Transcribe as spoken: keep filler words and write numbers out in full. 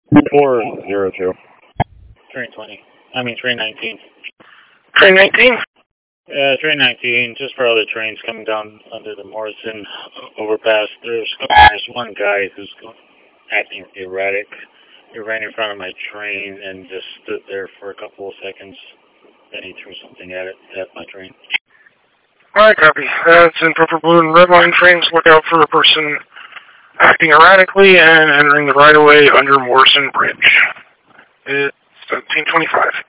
four zero two. Train twenty. I mean, train nineteen. Train nineteen? Uh, train nineteen, just for other trains coming down under the Morrison overpass. There's, there's one guy who's acting erratic. He ran in front of my train and just stood there for a couple of seconds. Then he threw something at it, at my train. Alright, copy. That's in Purple, Blue, and Red Line trains. Look out for a person acting erratically and entering the right-of-way under Morrison Bridge. It's seventeen twenty-five.